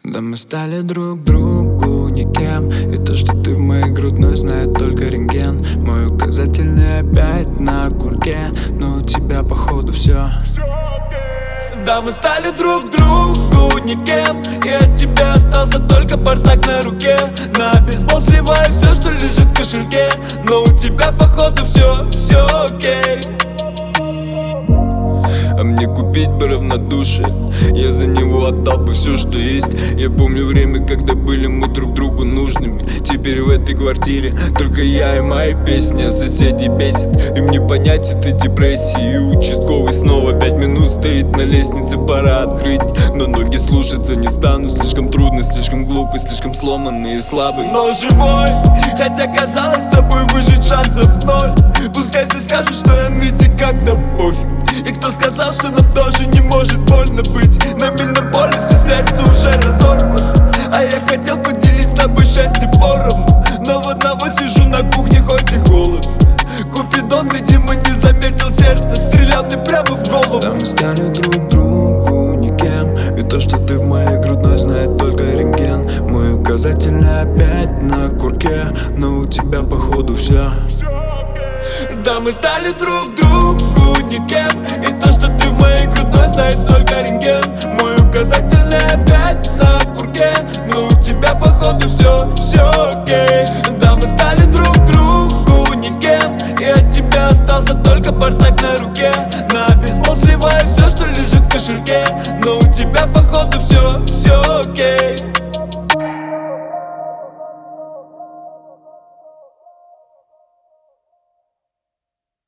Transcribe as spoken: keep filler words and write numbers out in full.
Да мы стали друг другу никем, и то, что ты в моей грудной, знает только рентген. Мой указательный опять на курке, но у тебя походу все. Да мы стали друг другу никем, и от тебя остался только бардак на руке. На бейсбол сливаю все, что лежит в кошельке, но у тебя походу все, все окей. А мне купить бы равнодушие, я за него отдал бы все, что есть. Я помню время, когда были мы друг другу нужными. Теперь в этой квартире только я и мои песни, а соседи бесит. И мне понять этой депрессии. И участковый снова пять минут стоит на лестнице, пора открыть. Но ноги слушаться не стану, слишком трудно, слишком глупый, слишком сломанный и слабый, но живой. Хотя казалось, с тобой выжить шансов ноль. Пускай все скажут, что я ныть и как-то пофиг. И кто сказал, что нам тоже не может больно быть? Нами на боли все сердце уже разорвано. А я хотел поделить с тобой счастье поровну, но в одного сижу на кухне, хоть и холодно. Купидон, видимо, не заметил сердце, стрелял мне прямо в голову. Да мы стали друг другу никем, и то, что ты в моей грудной, знает только рентген. Мой указательный опять на курке, но у тебя походу все. Да мы стали друг другу никем, и то, что ты в моей грудной, знает только рентген. Мой указательный опять на курке, но у тебя походу все, все окей. Да мы стали друг другу никем, и от тебя остался только бардак на руке. На бейсбол сливаю все, что лежит в кошельке, но у тебя походу все, все окей.